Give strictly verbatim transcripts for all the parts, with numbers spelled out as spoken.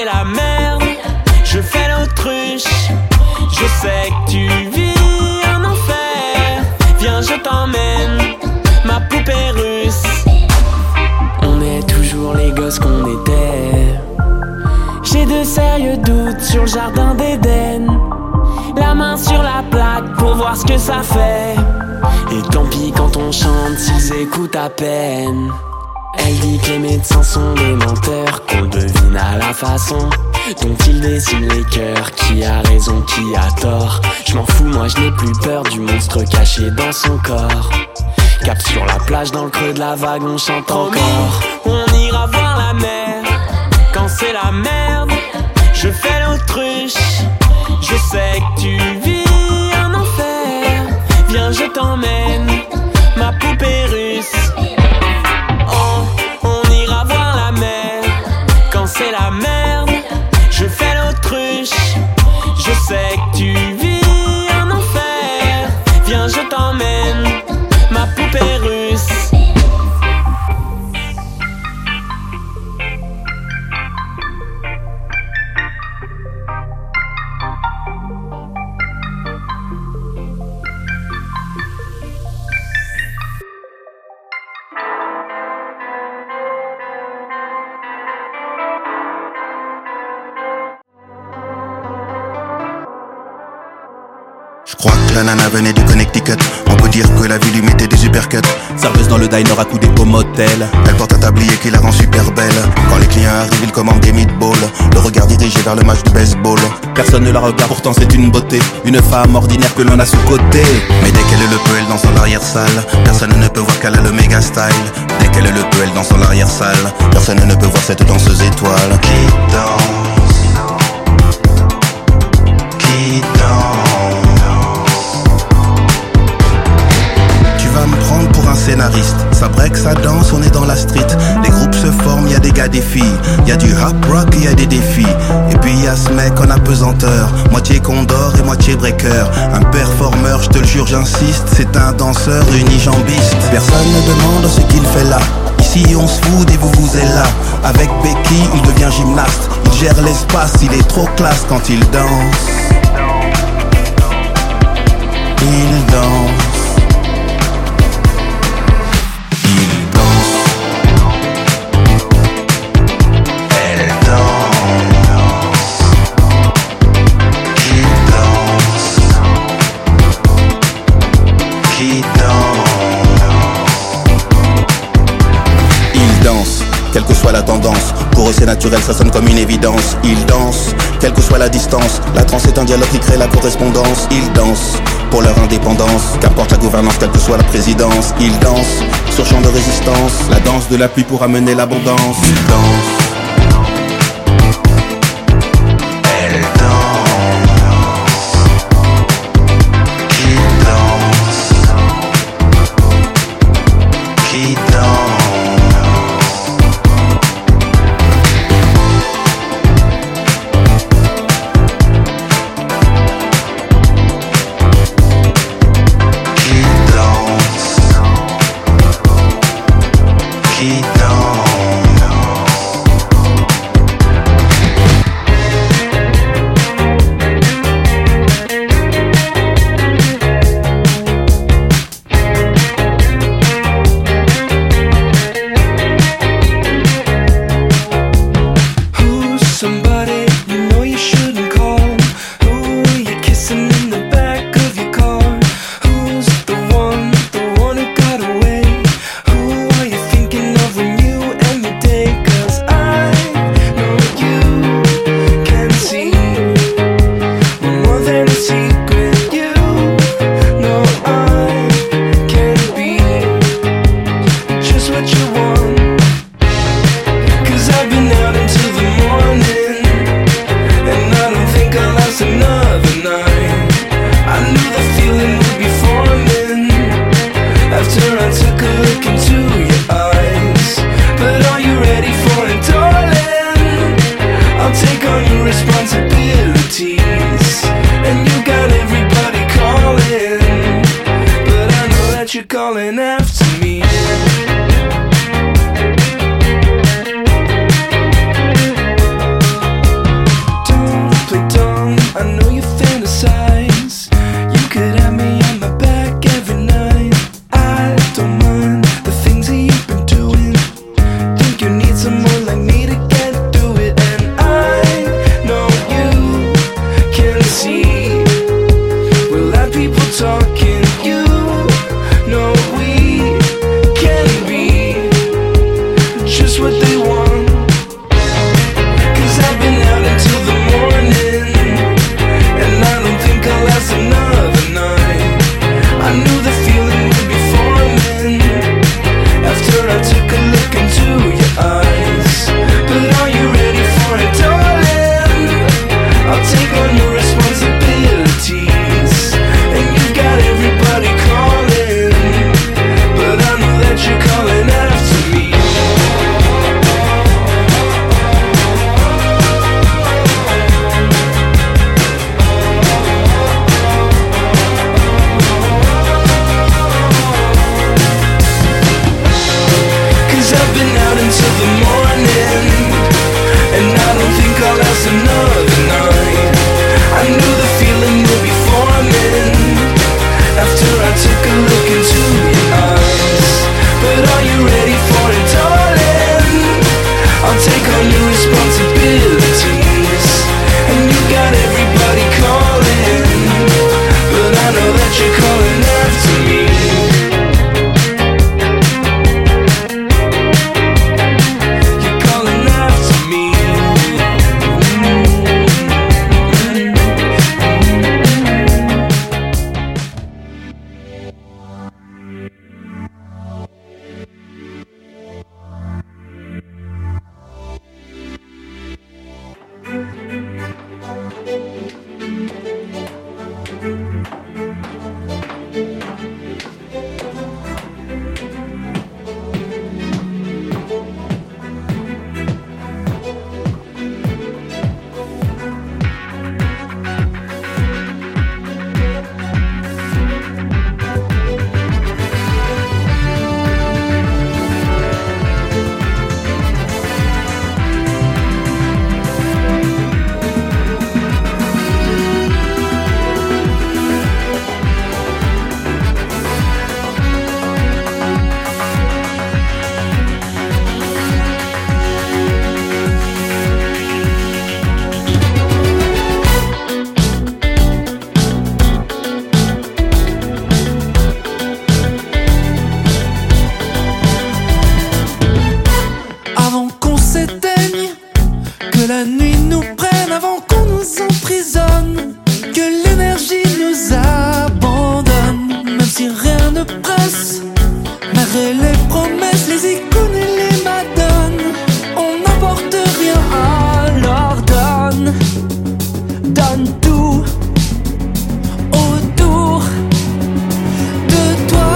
c'est la merde, je fais l'autruche. Je sais que tu vis un enfer. Viens, je t'emmène, ma poupée russe. On est toujours les gosses qu'on était. J'ai de sérieux doutes sur le jardin d'Éden. La main sur la plaque pour voir ce que ça fait. Et tant pis quand on chante s'ils écoutent à peine. Elle dit que les médecins sont des menteurs, qu'on devine à la façon dont ils dessinent les cœurs. Qui a raison, qui a tort, je m'en fous, moi je n'ai plus peur du monstre caché dans son corps. Cap sur la plage, dans le creux de la vague, on chante encore. On ira voir la mer, quand c'est la merde, je fais l'autruche. Je sais que tu vis un enfer. Viens, je t'emmène, ma poupée russe. Oh, on ira voir la mer, quand c'est la merde, je fais l'autruche. Je sais que tu vis un enfer. Viens, je t'emmène, ma poupée russe. Je crois que la nana venait du Connecticut. On peut dire que la vie lui mettait des uppercuts. Serveuse dans le diner à coups au motel. Elle porte un tablier qui la rend super belle. Quand les clients arrivent, ils commandent des meatballs. Le regard dirigé vers le match de baseball. Personne ne la regarde, pourtant c'est une beauté. Une femme ordinaire que l'on a sous côté. Mais dès qu'elle le peut, elle danse dans l'arrière-salle. Personne ne peut voir qu'elle a le méga style. Dès qu'elle le peut, elle danse dans l'arrière-salle. Personne ne peut voir cette danseuse étoile. Qui danse, qui danse. Va me prendre pour un scénariste. Ça break, ça danse, on est dans la street. Les groupes se forment, y a des gars, des filles. Y a du rap rock, y a des défis. Et puis y a ce mec en apesanteur, moitié condor et moitié breaker. Un performeur, je te le jure, j'insiste. C'est un danseur unijambiste. Personne ne demande ce qu'il fait là. Ici on se fout et vous vous êtes là. Avec Becky, il devient gymnaste. Il gère l'espace, il est trop classe quand il danse. Il danse. Quelle que soit la tendance, pour eux c'est naturel, ça sonne comme une évidence. Ils dansent, quelle que soit la distance. La trance est un dialogue qui crée la correspondance. Ils dansent pour leur indépendance, qu'importe la gouvernance, quelle que soit la présidence. Ils dansent sur champ de résistance, la danse de la pluie pour amener l'abondance. Ils dansent. qu'on s'éteigne, que la nuit nous prenne avant qu'on nous emprisonne, que l'énergie nous abandonne. Même si rien ne presse, malgré les promesses, les icônes et les madones, on n'apporte rien, alors donne, donne tout autour de toi.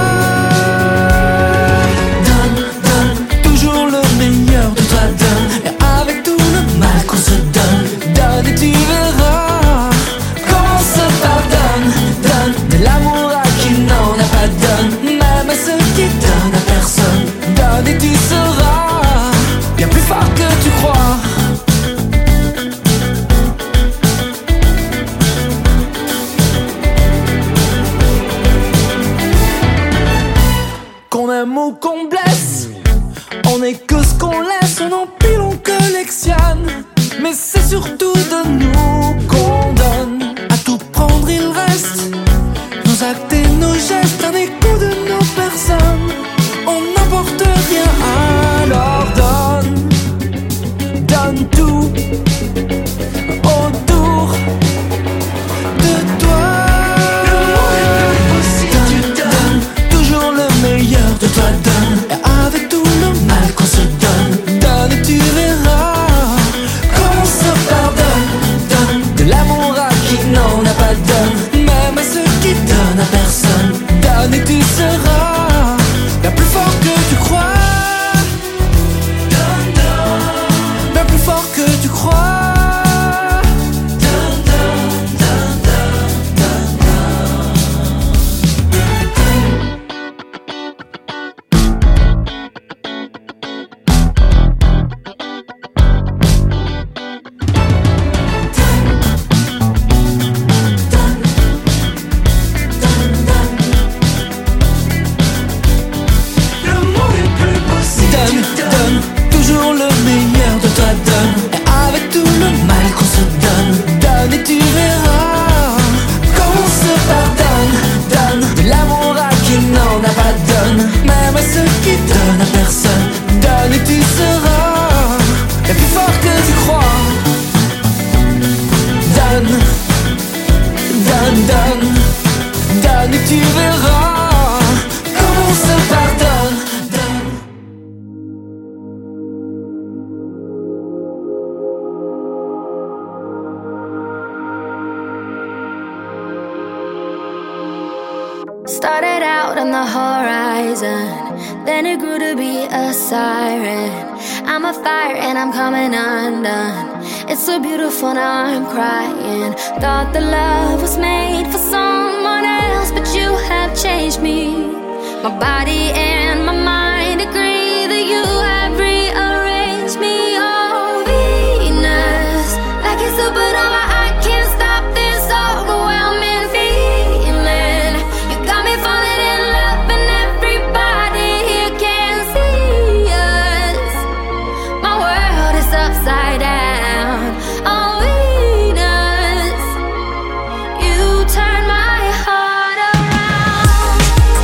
Donne, donne, toujours le meilleur de toi, donne. Et avec tout le mal qu'on se donne, donne et tu verras comment on se pardonne. Donne de l'amour à qui n'en a pas, donne même à ceux qui donnent à personne. Donne et tu seras bien plus fort que tu crois. Qu'on aime ou qu'on blesse, on est que ce qu'on laisse, on empile, on collectionne. Mais c'est surtout de nous qu'on donne. À tout prendre il reste nos actes et nos gestes, un écho de nos personnes. On n'apporte rien, alors donne, donne tout autour de toi. Donne, donne, toujours le meilleur de toi, donne. Et avec tout le mal qu'on se donne, donne et tu verras comment on se pardonne. Donne de l'amour à qui n'en a pas, donne même à ceux qui donnent à personne. Donne et tu seras bien plus fort que tu crois. Donne, donne, bien plus fort que tu crois. Donne, donne, donne, donne, donne, donne, donne, toujours le meilleur de toi, donne. Et avec tout le mal qu'on se donne, donne et tu verras comment on se pardonne. Donne de l'amour à qui n'en a pas, donne même à ceux qui donnent à personne. Donne et tu seras bien plus fort que tu crois. Donne, donne, donne, donne et tu verras comment on se pardonne. Started out on the horizon, then it grew to be a siren. I'm a fire and I'm coming undone. It's so beautiful, now I'm crying. Thought the love was made for someone else, but you have changed me. My body and my mind agree that you have rearranged me. Oh, Venus, like a supernova, I can't stop this overwhelming feeling. You got me falling in love and everybody here can see us. My world is upside down. Oh, Venus, you turn my heart around.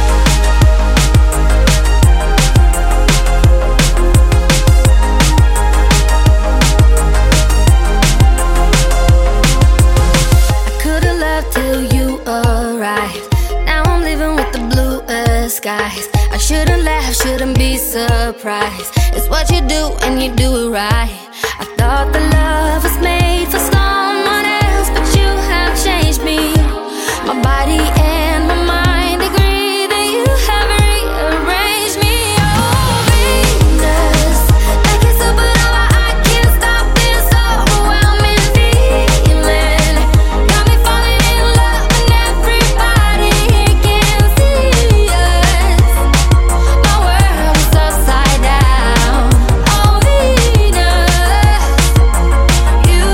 I could've loved till you arrived. Now I'm living with the bluest skies. I shouldn't laugh, shouldn't be surprised. It's what you do and you do it right. I thought the love was made for someone else, but you have changed me. My body and my mind agree that you have rearranged me. Oh, Venus, like a supernova, I can't stop this overwhelming feeling. Got me falling in love and everybody here can see us. My world is upside down. Oh, Venus, you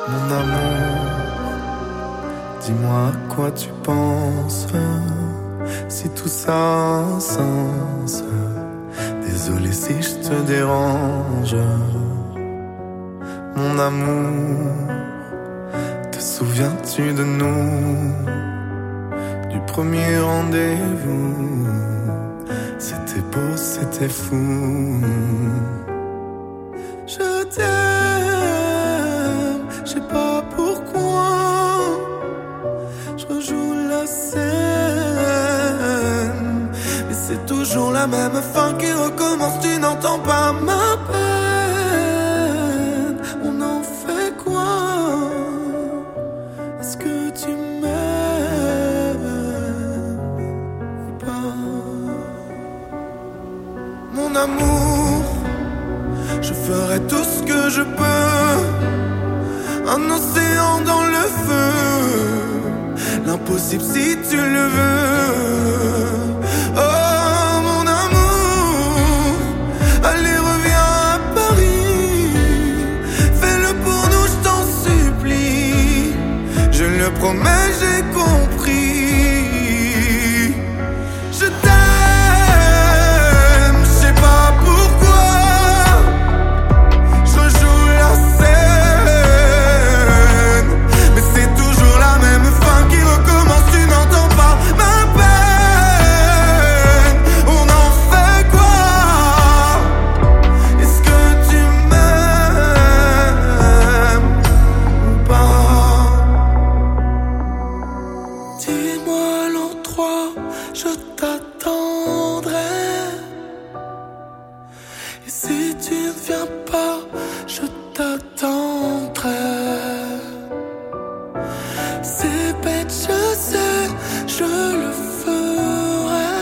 Mon amour, dis-moi à quoi tu penses, si tout ça a un sens. Désolé si je te dérange. Mon amour, te souviens-tu de nous, du premier rendez-vous? C'était beau, c'était fou. Je t'aime, je sais pas pourquoi. Je rejoue la scène, mais c'est toujours la même fin qui recommence. Tu n'entends pas ma peine. On en fait quoi? Est-ce que tu m'aimes ou pas? Mon amour, je ferai tout ce que je peux. Un océan dans le feu, l'impossible si tu le veux. Oh mon amour, allez reviens à Paris. Fais-le pour nous, je t'en supplie. Je le promets, j'ai compris. Je t'aime, je sais pas pourquoi. Je rejoue la scène, mais c'est toujours la même fin qui recommence. Tu n'entends pas ma peine. On en fait quoi? Est-ce que tu m'aimes ou pas? Dis-moi l'endroit, je t'attendrai. Et si tu ne viens pas, je t'attendrai. C'est bête, je sais, je le ferai.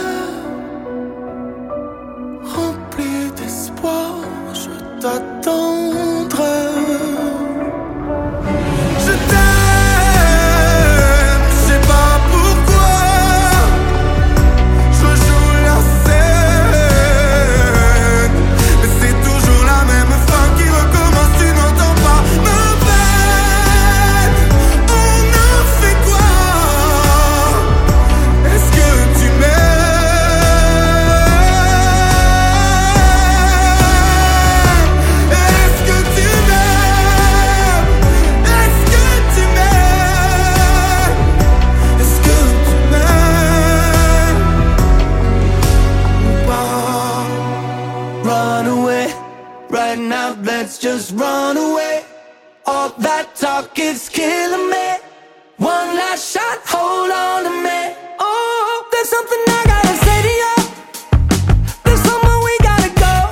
Rempli d'espoir, je t'attendrai. Je t'aime, je sais pas pourquoi. Je joue la scène, mais c'est toujours la même fin qui recommence. Tu n'entends pas ma peine. On en fait quoi? Est-ce que tu m'aimes? Est-ce que tu m'aimes? Est-ce que tu m'aimes? Est-ce que tu m'aimes ou pas? Run away, right now, let's just run away. All that talk is killing me. One last shot, hold on to me. Oh, there's something I gotta say to you. There's somewhere we gotta go.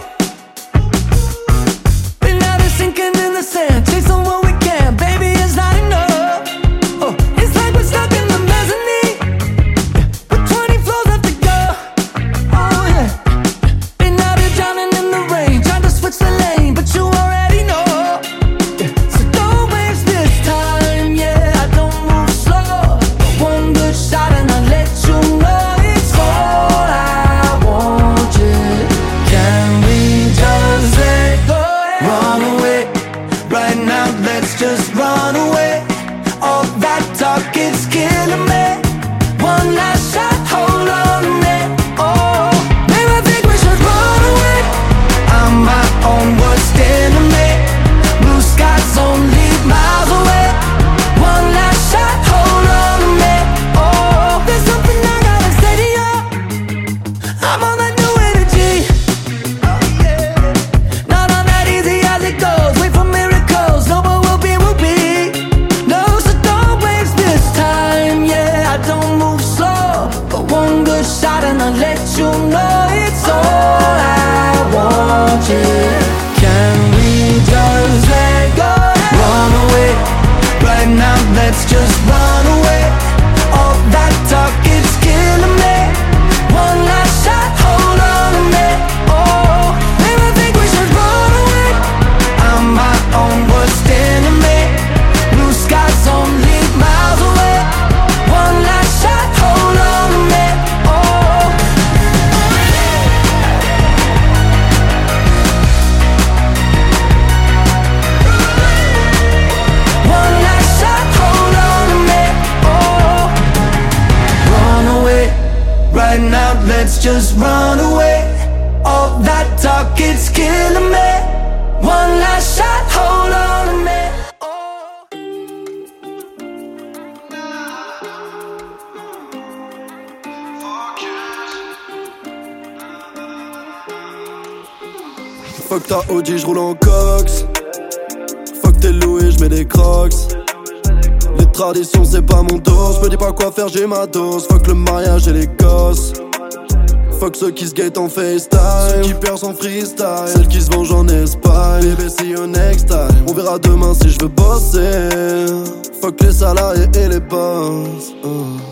Been out of sinking in the sand, chasing what we can, baby, it's not enough. Oh, it's like we're stuck in the mezzanine, with twenty floors left to go. Oh yeah. Been out here drowning in the rain, trying to switch the lane, but you already know. Yeah. So don't waste this time, yeah. I don't move slow. One good shot and I let let's just run away. All that talk, it's killing me. One last shot, hold on to me. Fuck ta O G, j'roule en cox. Fuck tes louis, j'mets des crocs. Les traditions c'est pas mon dos. J'me dis pas quoi faire, j'ai ma dose. Fuck le mariage et les gosses. Fuck ceux qui se guettent en FaceTime, ceux qui perdent en freestyle, celles qui se vengent en Espagne. Bébé see you next time. On verra demain si je veux bosser. Fuck les salariés et les boss. uh.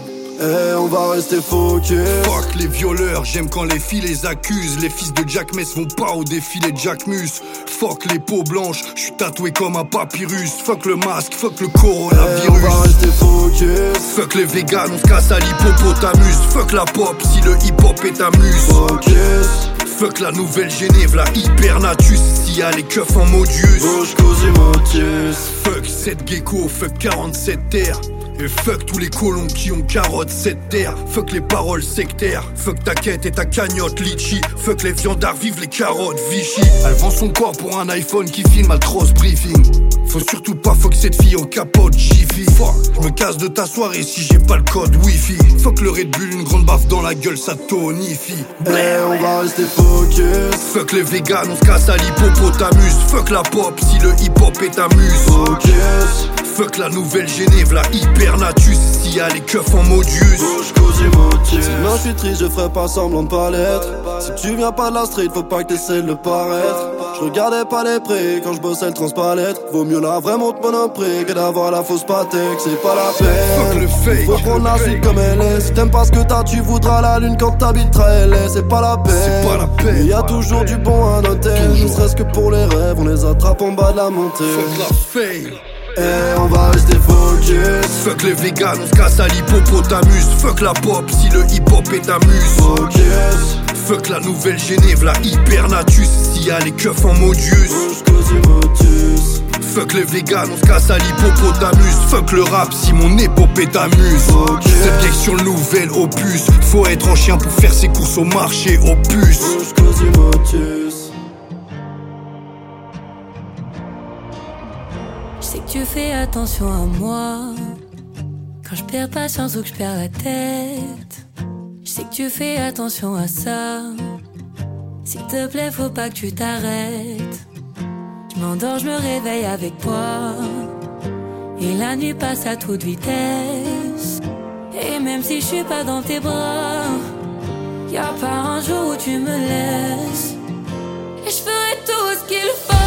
Eh, on va rester focus. Fuck les violeurs, j'aime quand les filles les accusent. Les fils de Jack Mess vont pas au défilé de Jack Mus. Fuck les peaux blanches, j'suis tatoué comme un papyrus. Fuck le masque, fuck le coronavirus. Eh, on va rester focus. Fuck les véganes, on se casse à l'hippopotamus. Fuck la pop, si le hip-hop est ta muse. Focus. Fuck la nouvelle Genève, la hypernatus. S'il y a les keufs en modius. Bouge Cosimotus. Fuck cette gecko, fuck quarante-sept terres. Et fuck tous les colons qui ont carotte cette terre. Fuck les paroles sectaires. Fuck ta quête et ta cagnotte litchi. Fuck les viandards, vive les carottes Vichy. Elle vend son corps pour un iPhone qui filme à Tross Briefing. Faut surtout pas fuck cette fille en capote Jiffy. Fuck, je me casse de ta soirée si j'ai pas le code Wi-Fi. Fuck le Red Bull, une grande baffe dans la gueule, ça tonifie. Eh, on va rester focus. Fuck les véganes, on se casse à l'hippopotamus. Fuck la pop, si le hip-hop est ta muse. Focus. Fuck la nouvelle Genève, la hypernatus. S'il y a les keufs en modius. Bouge Cosimotus. Non, j'suis triste, je ferai pas semblant de pas l'être. Si tu viens pas de la street, faut pas que t'essaies de le paraître. Je regardais pas les prix quand je bossais le transpalette. Vaut mieux la vraie montre monoprix que d'avoir la fausse patek, c'est pas la peine. Fuck le fake. Faut prendre la vie comme elle est. Si t'aimes pas ce que t'as, tu voudras la lune quand t'habiteras L A. C'est pas la peine. C'est pas la peine. Mais y a toujours du bon à noter. Ne serait-ce que pour les rêves, on les attrape en bas de la montée. Fuck la fail. Eh, on va rester focus. Fuck les véganes, on se casse à l'hippopotamus. Fuck la pop, si le hip-hop est ta muse. Focus. Fuck la nouvelle Genève, la hypernatus. S'il y a les keufs en modius. Bouge Cosimotus. Fuck les véganes, on se casse à l'hippopotamus. Fuck le rap, si mon épopée t'amuse. Focus. Cette gag sur le nouvel opus. Faut être en chien pour faire ses courses au marché aux puces. Bouge Cosimotus. Je sais que tu fais attention à moi quand je perds patience ou que je perds la tête. Je sais que tu fais attention à ça. S'il te plaît, faut pas que tu t'arrêtes. Je m'endors, je me réveille avec toi. Et la nuit passe à toute vitesse. Et même si je suis pas dans tes bras, y'a pas un jour où tu me laisses. Et je ferai tout ce qu'il faut.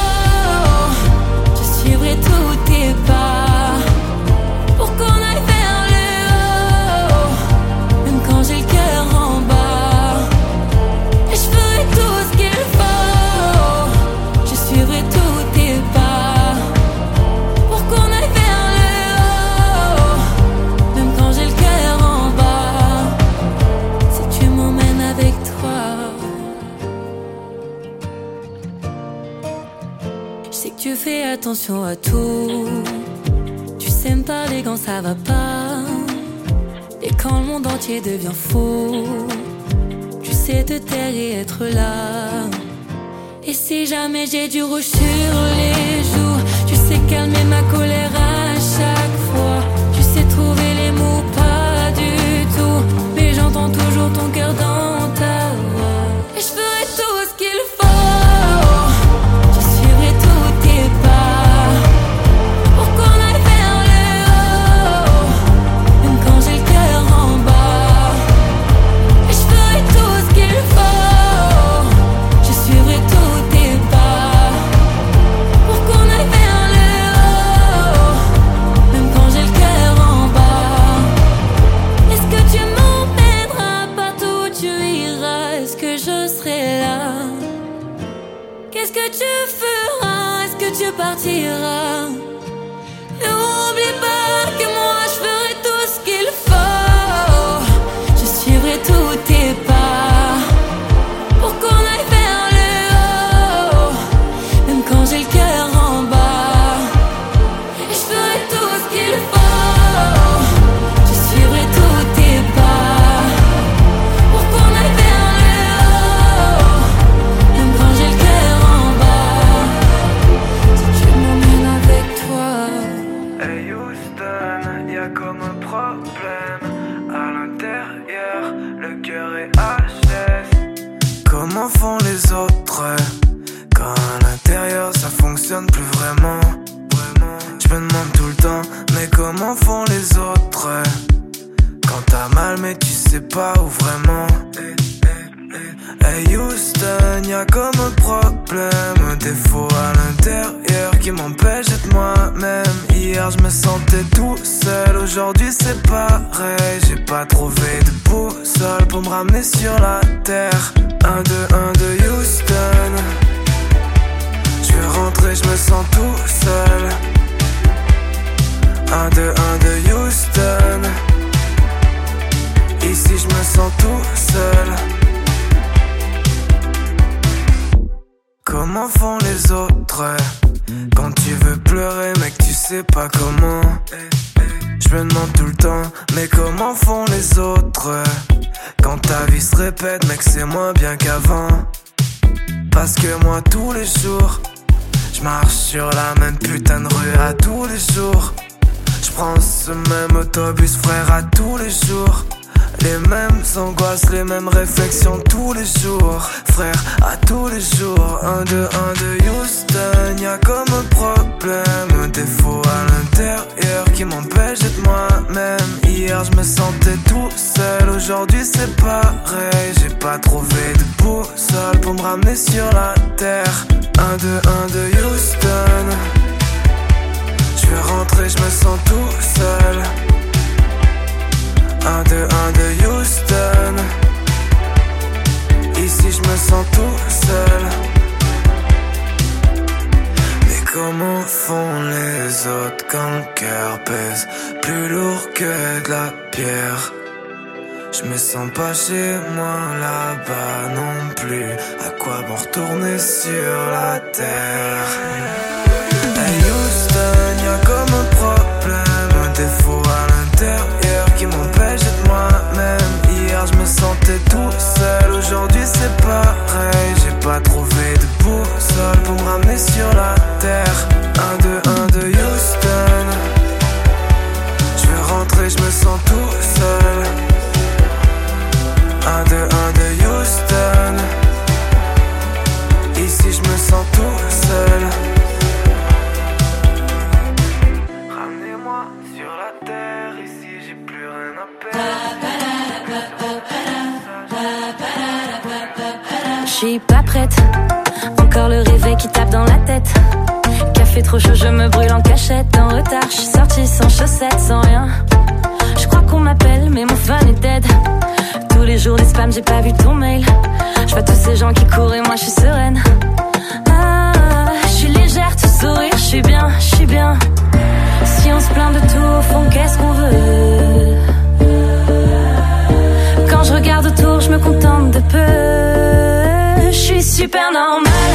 Je suivrai tous tes pas pour qu'on aille vers le haut, même quand j'ai le cœur en bas. Et je ferai tout ce qu'il faut. Je suivrai tous tes pas pour qu'on aille vers le haut, même quand j'ai le cœur en bas. Si tu m'emmènes avec toi, je sais que tu fais attention à tout. Tu sais me parler quand ça va pas. Et quand le monde entier devient fou, tu sais te taire et être là. Et si jamais j'ai du rouge sur les joues, tu sais calmer ma colère à chaque fois. Tu sais trouver les mots, pas du tout, mais j'entends toujours ton cœur dans ta voix. Et je ferai tout ce qu'il faut. Tu partiras. N'oublie pas que moi je ferai tout ce qu'il faut. Je suivrai tous tes pas pour qu'on aille vers le haut, même quand j'ai le cœur en bas. Et je ferai tout ce qu'il faut. Je suivrai tous tes pas pour qu'on aille vers vraiment, vraiment. Je me demande tout le temps, mais comment font les autres? Quand t'as mal mais tu sais pas où vraiment. Hey Houston, y'a comme un problème, un défaut à l'intérieur qui m'empêche d'être moi-même. Hier je me sentais tout seul, aujourd'hui c'est pareil. J'ai pas trouvé de boussole pour me ramener sur la terre. Un, deux, un, deux, Houston. Je vais rentrer, je me sens tout seul. Un, deux, un, deux, Houston. Ici je me sens tout seul. Comment font les autres? Quand tu veux pleurer mec tu sais pas comment. Je me demande tout le temps, mais comment font les autres? Quand ta vie se répète mec c'est moins bien qu'avant. Parce que moi tous les jours je marche sur la même putain de rue à tous les jours. Je prends ce même autobus frère à tous les jours. Les mêmes angoisses, les mêmes réflexions tous les jours. Frère, à tous les jours. Un, deux, un, deux, Houston. Y'a comme un problème, un défaut à l'intérieur qui m'empêche d'être moi-même. Hier je me sentais tout seul, aujourd'hui c'est pareil. J'ai pas trouvé de boussole pour me ramener sur la terre. Un, deux, un, deux, Houston. Je vais rentrer, je me sens tout seul. Un, deux, un, deux, Houston. Ici je me sens tout seul. Mais comment font les autres quand le cœur pèse plus lourd que de la pierre? Je me sens pas chez moi là-bas non plus. À quoi bon retourner sur la terre? Hey Houston, y'a comme un problème, un défaut à l'intérieur qui m'empêche d'être moi-même. Hier je me sentais tout seul, aujourd'hui c'est pareil. J'ai pas trouvé de boussole pour me ramener sur la terre. Un, deux, un, deux, Houston. Je vais rentrer, je me sens tout seul. Un, deux, un, deux, Houston. Ici je me sens tout seul. Ramenez-moi sur la terre, ici j'ai plus rien à perdre. J'suis pas prête, encore le réveil qui tape dans la tête. Café trop chaud, je me brûle en cachette. En retard, j'suis sortie sans chaussettes, sans rien. J'crois qu'on m'appelle, mais mon phone est dead. Tous les jours des spams, j'ai pas vu ton mail. J'vois tous ces gens qui courent et moi j'suis sereine. Ah, j'suis légère, tout sourire, j'suis bien, j'suis bien. Si on se plaint de tout, au fond, qu'est-ce qu'on veut? Quand je regarde autour, je me contente de peu. Je suis super normale.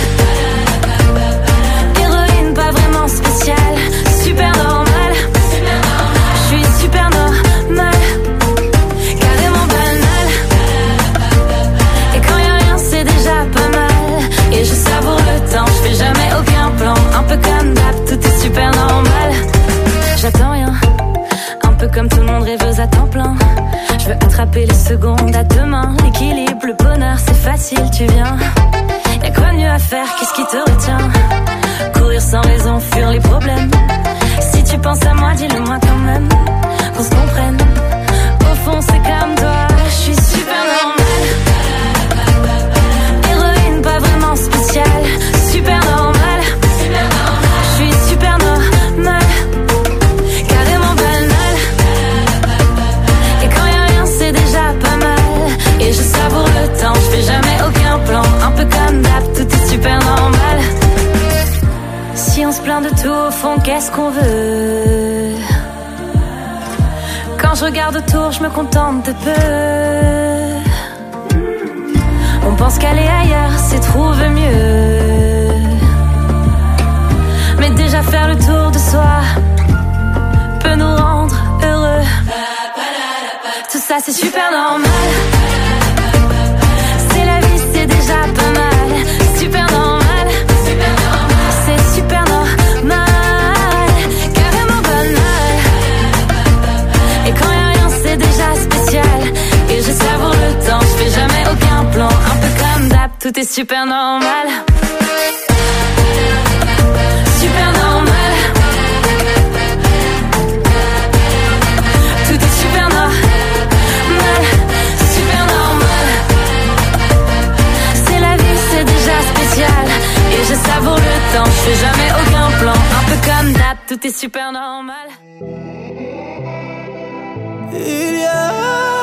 Héroïne pas vraiment spéciale. Super normale. Je suis super normale. Carrément banale. Et quand y'a rien, c'est déjà pas mal. Et je savoure le temps, je fais jamais aucun plan. Un peu comme d'hab, tout est super normal. J'attends rien, un peu comme tout le monde rêveuse à temps plein. Je veux attraper les secondes à deux mains. L'équilibre, le bonheur, c'est facile, tu viens. Y'a quoi de mieux à faire, qu'est-ce qui te retient? Courir sans raison, fuir les problèmes. Si tu penses à moi, dis-le moi quand même. Qu'on se comprenne, au fond c'est comme toi. Je suis super normale. Héroïne pas vraiment spéciale. Super normale. Je suis super normale. Carrément banale. Et quand y'a rien c'est déjà pas mal. Et je savoure le temps, je fais jamais aucun plan. Un peu comme d'hab, tout est super normal. Si on se plaint de tout au fond, qu'est-ce qu'on veut? Quand je regarde autour, je me contente de peu. On pense qu'aller ailleurs, c'est trouver mieux. Mais déjà faire le tour de soi peut nous rendre heureux. Tout ça c'est super normal. C'est la vie, c'est déjà pas mal. Super normal. C'est super normal. Carrément banal. Et quand y'a rien c'est déjà spécial. Et je savoure le temps, je fais jamais aucun plan. Un peu comme d'hab, tout est super normal. Super normal. là, tout est super normal. Il y a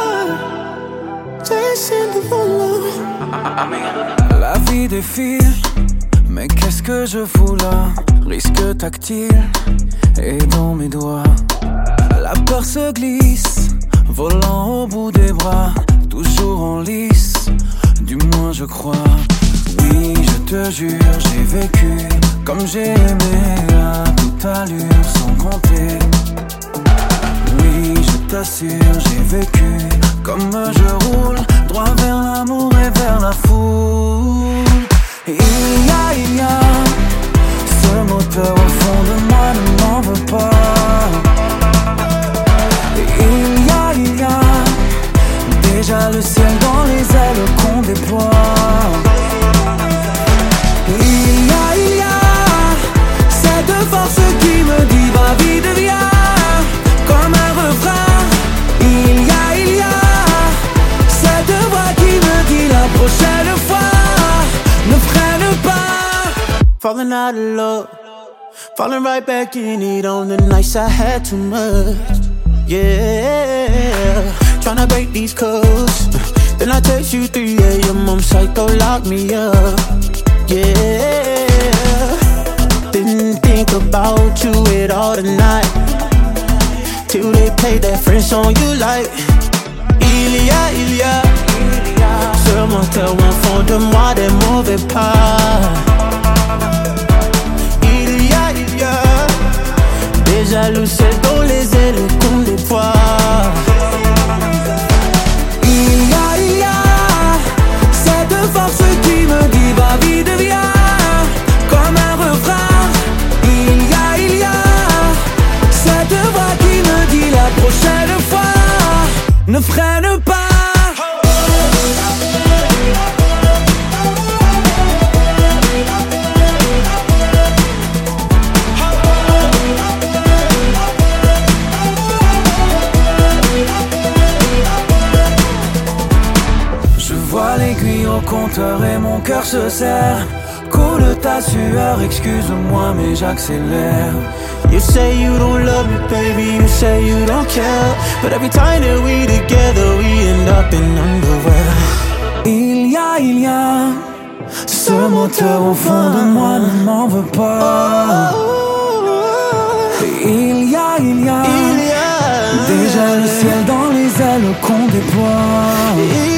la vie défile, mais qu'est-ce que je fous là? Risque tactile et dans mes doigts. La peur se glisse, volant au bout des bras, toujours en lice, du moins je crois. Oui, je te jure, j'ai vécu comme j'ai aimé, à toute allure, sans compter. Oui, je t'assure, j'ai vécu comme je roule, droit vers l'amour et vers la foule. Il y a, il y a ce moteur au fond de moi, ne m'en veux pas. Il y a, il y a déjà le ciel dans les ailes qu'on déploie. Il y a, il y a cette force qui me dit va vite viens, comme un refrain. Il y a, il y a cette voix qui me dit la prochaine fois ne freine pas. Falling out of love, falling right back in it on the nights I had too much. Yeah, tryna break these codes. Then I text you three a.m. I'm psycho, lock me up. Yeah, didn't think about you at all tonight, till they played that French song you like. Il y a, il y a ce moteur au fond de moi, ne m'en veux pas. Il y a, il y a déjà le ciel dans les ailes qu'on déploie. Il y a, il y a cette force qui me dit va vite viens, comme un refrain. Il y a, il y a cette voix qui me dit la prochaine fois ne freine pas. Je vois l'aiguille au compteur et mon cœur se serre. Coule ta sueur, excuse-moi mais j'accélère. You say you don't love me, baby, you say you don't care, but every time that we together, we end up in underwear. Il y a, il y a ce moteur au fond de moi, ne m'en veux pas. Il y a, il y a déjà le ciel dans les ailes qu'on déploie.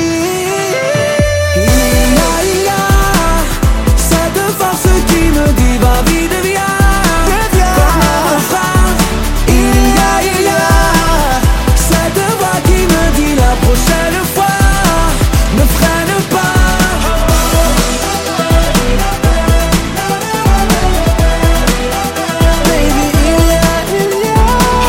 Il y a, il y a cette force qui me dit va vite viens. La prochaine fois, ne freine pas. Baby, il y a, il y a.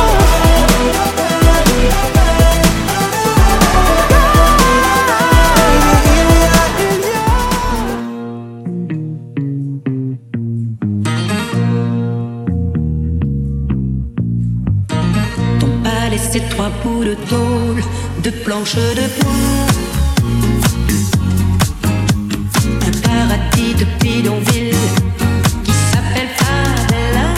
Ton palais, c'est trois bouts de tôle, de planches de bois, un paradis de bidonville qui s'appelle Favela.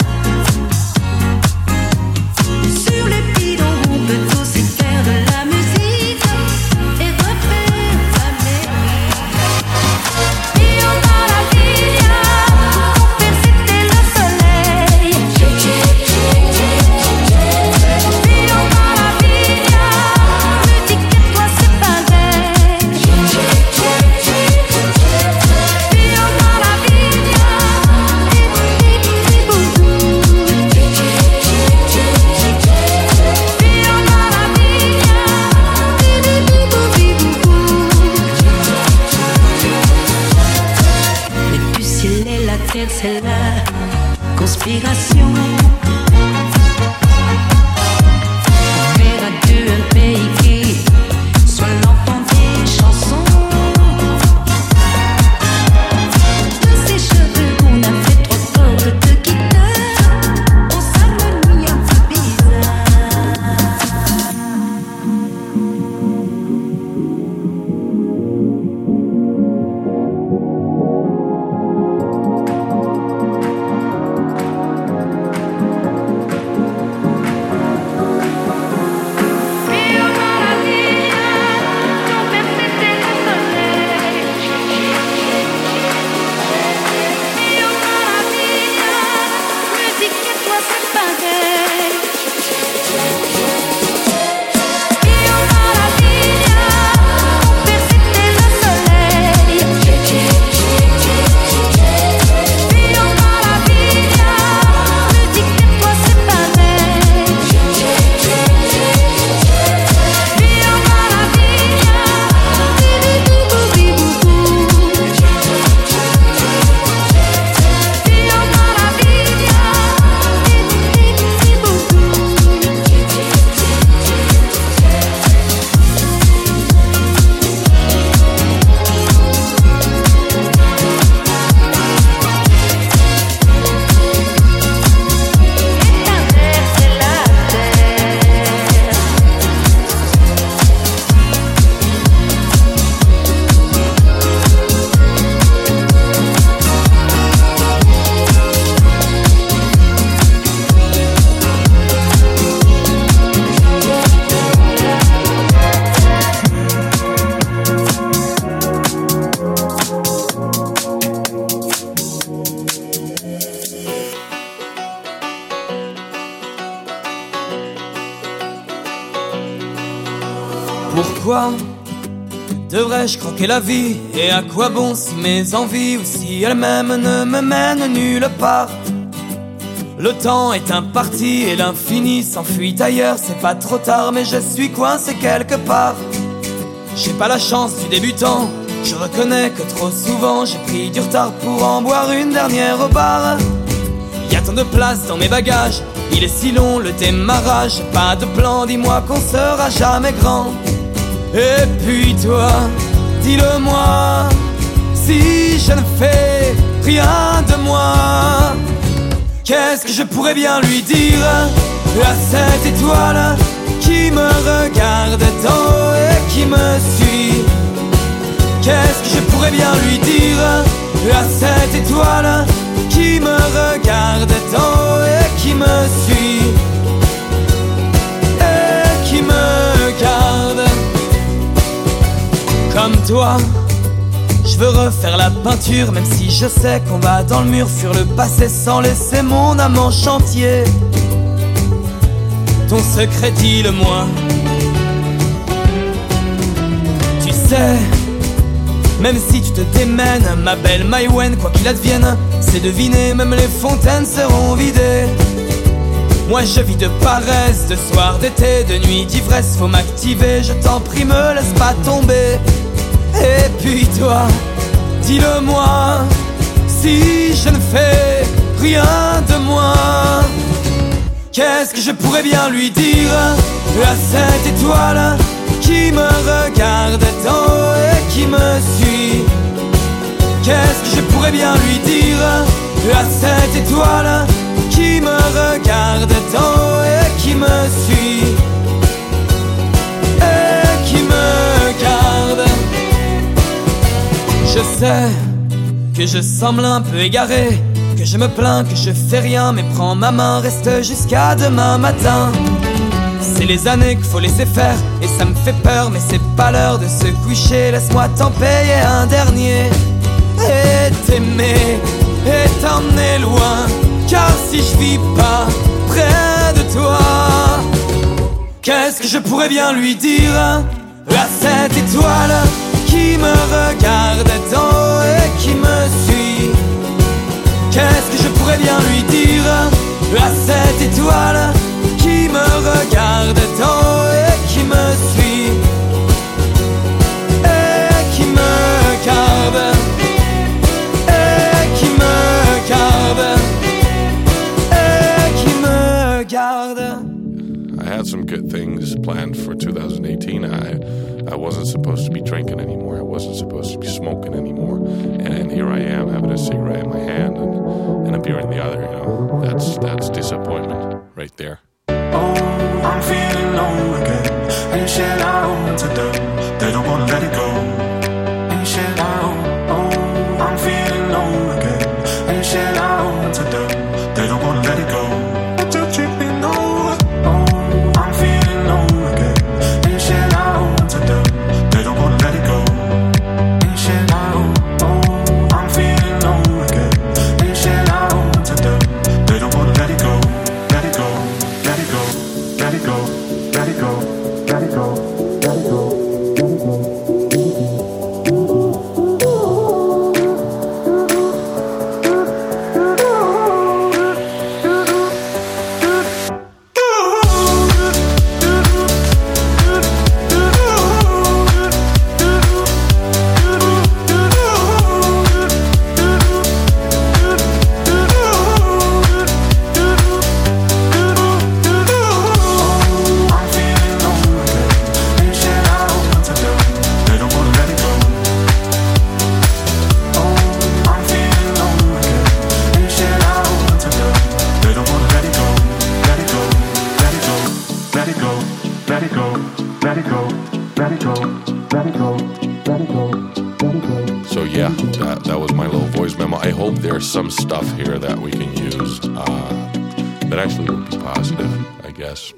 Sur les bidons, on peut aussi faire de la musique et refaire la mairie. Io dans la villa, pour faire citer le soleil. Io dans la villa, me dis que toi c'est pareil. Io dans la villa, mais du ciel et la terre, c'est la conspiration. Faire à deux un pays qui soit l'enfant des chansons. De ces cheveux qu'on a fait trois cordes de guitare, on s'harmonie un peu bizarre. Pourquoi devrais-je croquer la vie? Et à quoi bon si mes envies ou si elles-mêmes ne me mènent nulle part? Le temps est imparti et l'infini s'enfuit ailleurs. C'est pas trop tard mais je suis coincé quelque part. J'ai pas la chance du débutant. Je reconnais que trop souvent j'ai pris du retard pour en boire une dernière au bar. Y'a tant de place dans mes bagages, il est si long le démarrage. J'ai pas de plan, dis-moi qu'on sera jamais grand. Et puis toi, dis-le-moi, si je ne fais rien de moi, qu'est-ce que je pourrais bien lui dire à cette étoile qui me regarde d'en haut et qui me suit? Qu'est-ce que je pourrais bien lui dire à cette étoile qui me regarde d'en haut et qui me suit et qui me garde? Comme toi, je veux refaire la peinture, même si je sais qu'on va dans le mur, fuir le passé sans laisser mon âme en chantier. Ton secret, dis-le-moi. Tu sais, même si tu te démènes, ma belle Maïwen, quoi qu'il advienne, c'est deviner, même les fontaines seront vidées. Moi je vis de paresse, de soir, d'été, de nuit, d'ivresse. Faut m'activer, je t'en prie, me laisse pas tomber. Et puis toi, dis-le-moi, si je ne fais rien de moi, qu'est-ce que je pourrais bien lui dire à cette étoile qui me regarde d'en haut et qui me suit? Qu'est-ce que je pourrais bien lui dire à cette étoile qui me regarde d'en haut et qui me suit et qui me garde? Je sais que je semble un peu égaré, que je me plains, que je fais rien, mais prends ma main, reste jusqu'à demain matin. C'est les années qu'il faut laisser faire, et ça me fait peur, mais c'est pas l'heure de se coucher. Laisse-moi t'en payer un dernier, et t'aimer, et t'emmener loin. Car si je vis pas près de toi, qu'est-ce que je pourrais bien lui dire à cette étoile qui me regarde d'en haut et qui me suit? Qu'est-ce que je pourrais bien lui dire à cette étoile qui me regarde d'en haut et qui me suit et qui me garde et qui me garde et qui me garde? I had some good things planned for two thousand eighteen. I I wasn't supposed to be drinking anymore. I wasn't supposed to be smoking anymore. And here I am having a cigarette in my hand and, and a beer in the other. You know, that's that's disappointment right there. Oh, I'm feeling low again. Ain't shit out to them. They don't wanna let it go. Ain't shit out. Oh, I'm feeling low again. Ain't shit out to them. They don't wanna let it go. But you treat me no. Oh, I'm feeling low again. Ain't shit out to them. They don't wanna let it go. Ain't shit out. Oh, I'm feeling low again. Ain't shit out to them. They don't wanna let it go. Let it there's some stuff here that we can use uh, that actually will be positive, I guess.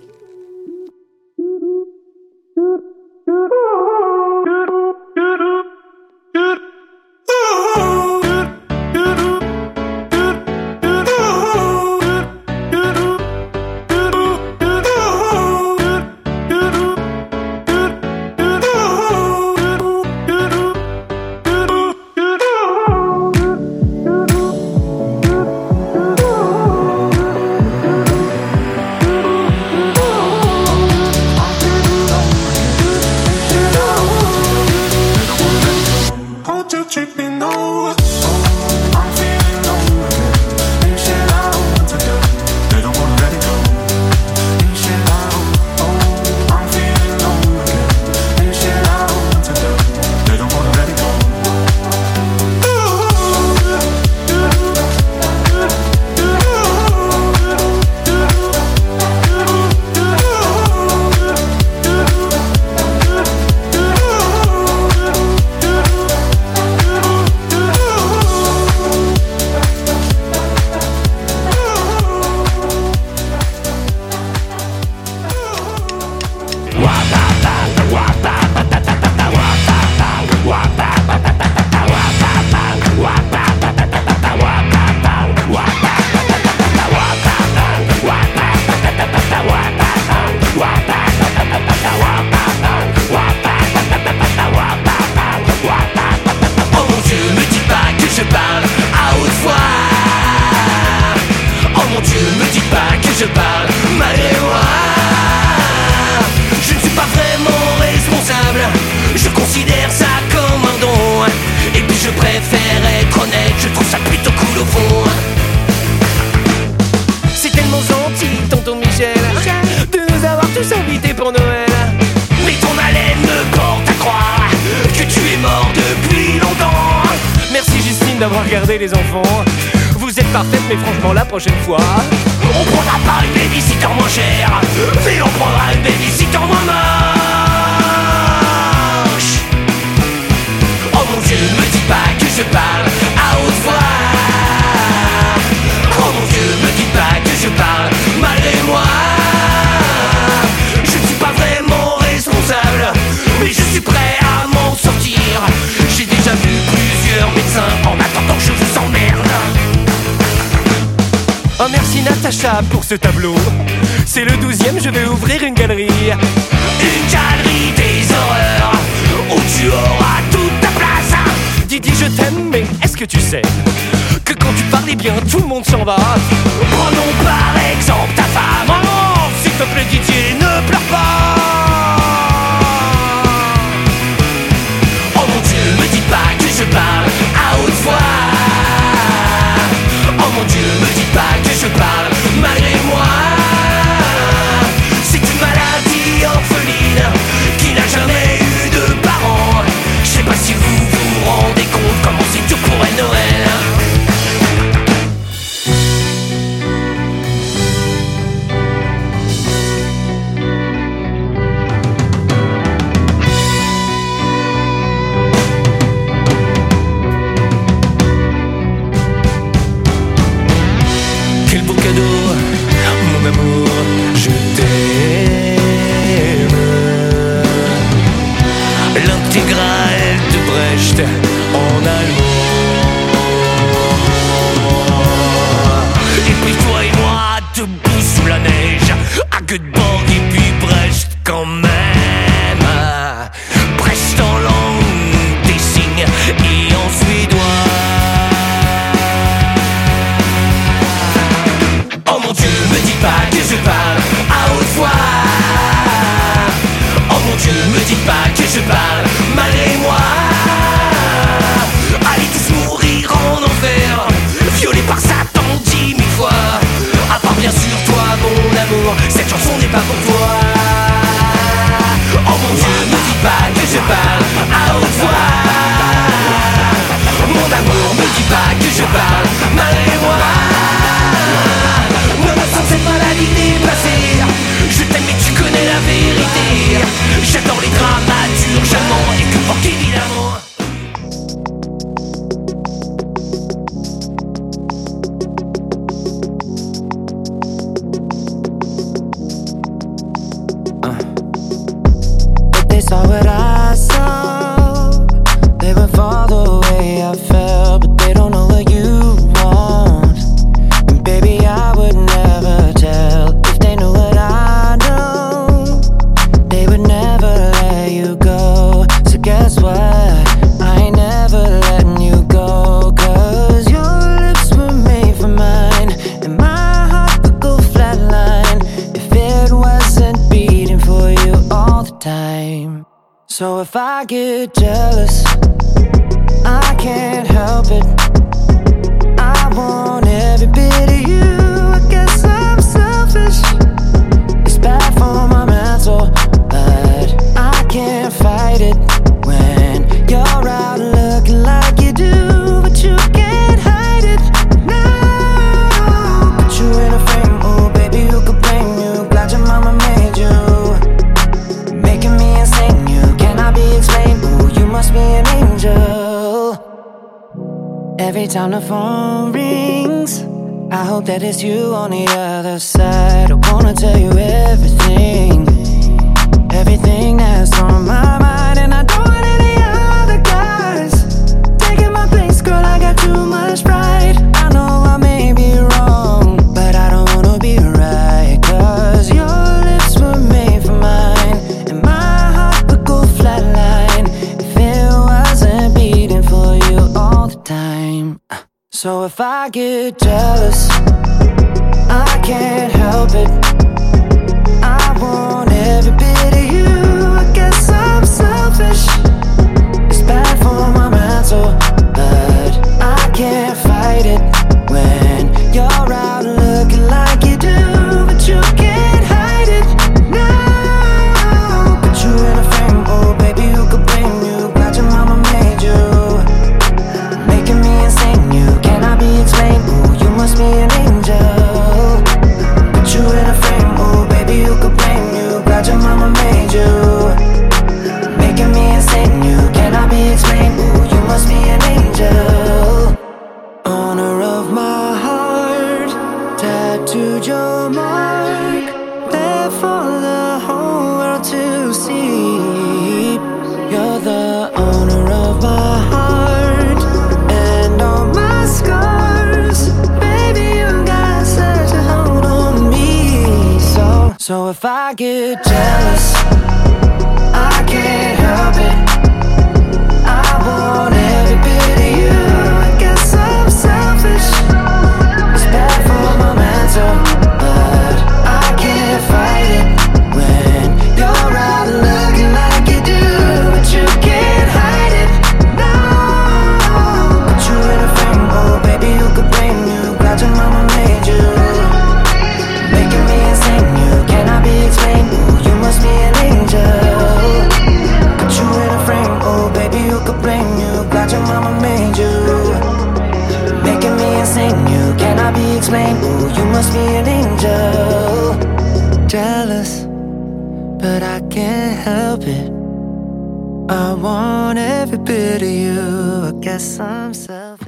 D'avoir gardé les enfants. Vous êtes parfaite, mais franchement la prochaine fois on prendra pas une babysitter moins chère, mais on prendra une babysitter moins moche. Oh mon Dieu, me dis pas que je parle à haute voix. Oh mon Dieu, me dis pas que je parle malgré moi. Je ne suis pas vraiment responsable, mais je suis prêt à m'en sortir. J'ai déjà vu plusieurs médecins en attendant que je vous emmerde. Oh merci Natacha pour ce tableau. C'est le douzième, je vais ouvrir une galerie. Une galerie des horreurs où tu auras toute ta place. Didi je t'aime, mais est-ce que tu sais que quand tu parles bien tout le monde s'en va. Prenons par exemple ta femme. Oh s'il te plaît Didier, ne pleure pas. Oh mon Dieu, me dis pas que je parle à haute voix. Oh mon Dieu, me dis pas que je parle malgré moi. C'est une maladie orpheline qui n'a jamais eu de parents. Je sais pas si vous vous rendez compte comment c'est dur pour elle Noël. Quel beau cadeau, mon amour, je t'aime. L'intégrale de Brecht en allemand. Et puis toi et moi, debout sous la neige, à Göteborg et puis Brecht quand même. Brecht en langue des signes et en suédois. Oh mon Dieu, me dis pas que je parle à haute voix. Oh mon Dieu, me dis pas que je parle malgré moi. Allez tous mourir en enfer, violés par Satan dix mille fois. À part bien sûr toi mon amour, cette chanson n'est pas pour toi. So if I get jealous, I can't help it. I want every bit of you. I guess I'm selfish. It's bad for my mental, but I can't fight it when you're out looking like you do, but you can't hide it. No, put you in a frame, oh baby, who could blame you? Glad your mama made you, making me insane. You cannot be explained. Ooh, you must be an angel. Every time the phone rings, I hope that it's you on the other side. I wanna tell you everything, everything that's on my mind. And I don't want any other guys taking my place, girl, I got too much pride. I know I may be wrong, but I don't wanna be right, cause your lips were made for mine, and my heart would go flatline if it wasn't beating for you all the time. So if I get jealous, I can't help it. I want every bit of you. I guess I'm selfish. It's bad for my mental, but I can't fight it when you're out looking like you do, but you can't hide it. No, put you in a frame, oh baby, who could blame you? Glad your mama made you, making me insane. You cannot be explained. Ooh, you must be an angel. Put you in a frame, oh baby, who could blame you? Glad your mama made you, making me insane. You cannot be explained. Ooh, you must be an angel. Owner of my heart, tattooed your mark, there for the whole world to see. You're the owner of my heart and all my scars. Baby, you got such a hold on me. So, so if I get jealous, I can't help it. I want every bit of you. I guess I'm selfish. It's bad for my mental, but I can't fight it when you're out looking like you do, but you can't hide it. No, put you in a frame, oh baby, who could blame you? Glad your mama made you, making me insane. You cannot be explained. Ooh, you must be an angel. Put you in a frame, oh baby, who could blame you? Glad your mama made you, making me insane. You cannot be explained. Ooh, you must be an angel. Jealous, but I can't help it. I want every bit of you. I guess I'm selfish.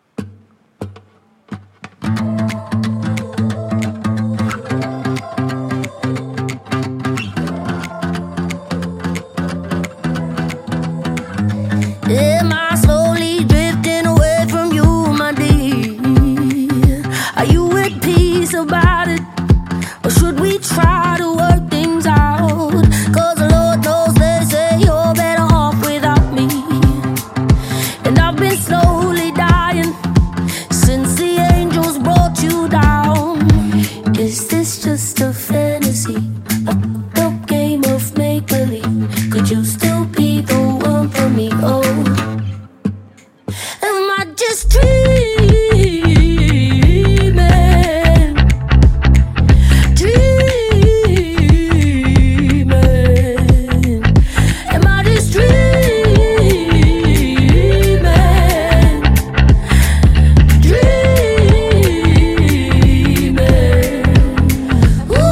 Am I slowly drifting away from you, my dear? Are you at peace about it? Or should we try to work things out? Cause the Lord knows they say you're better off without me. And I've been slowly dying since the angels brought you down. Is this just a fantasy? A dope game of make-believe? Could you still be the one for me? Oh, am I just dreaming? Dreaming? Am I just dreaming? Dreaming? Ooh.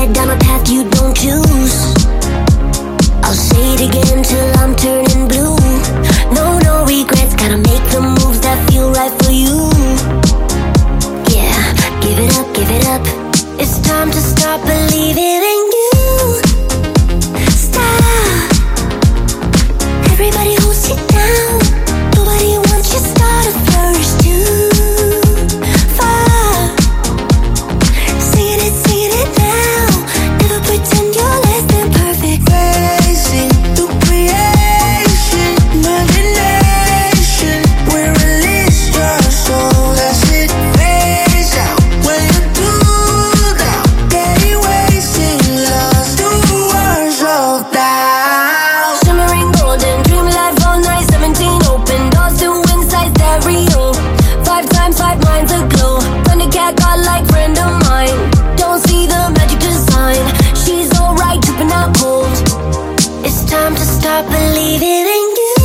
headed down a path you don't choose. I'll say it again till I'm turning blue. No, no regrets, gotta make the moves that feel right for you. Yeah, give it up, give it up. It's time to start believing in you. Stop. Everybody holds you down. Nobody wants you to start a flourish too far. Singing it, singing it now. Never pretend you're less than perfect. Racing through creation, imagination. We release your soul as it fades out. When you do that, getting wasted, lost to words of doubt. Shimmering golden, dream life all night. Seventeen open doors to inside stereo. Five times five minds aglow. Thundercat godlike friend of mine. Don't see the magic design. She's alright, tripping out cold. It's time to start believing in you.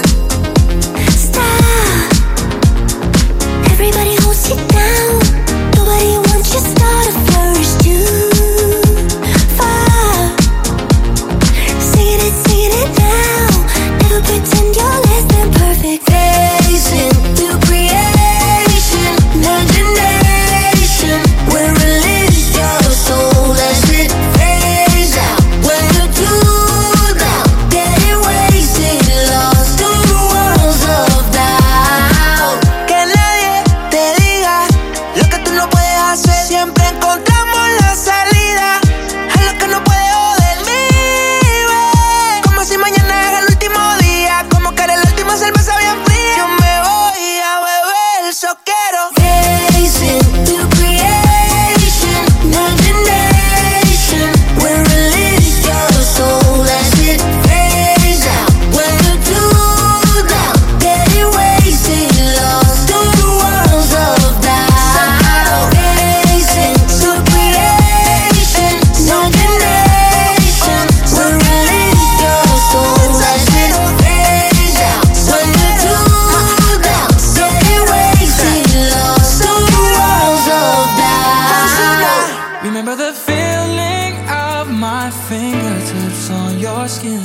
Stop. Everybody holds you down. Nobody wants you to start a flourish too far. Singing it, singing it now. Never pretend you're less than perfect. Racing through creation, imagination. We release your soul as it fades out. When you do that, getting wasted, lost to worlds of doubt. Que nadie te diga lo que tú no puedes hacer. Siempre encontramos la salida a lo que no puede joder. Vive como si mañana es el último día, como que era la última cerveza bien fría. Yo me voy a beber, so quiero. Racing through creation, imagination. We release your soul as it fades out. When you do that, getting wasted, lost to the worlds of doubt. Racing through creation, imagination. We release your soul as it fades out. When you do that, getting wasted, lost to the worlds of doubt. Remember the feeling of my fingertips on your skin,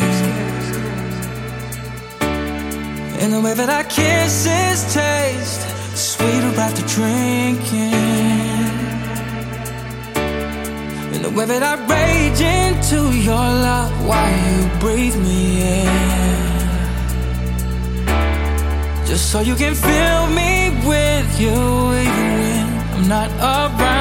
and the way that our kisses taste sweeter after drinking, and the way that I rage into your love while you breathe me in, just so you can fill me with you even when I'm not around.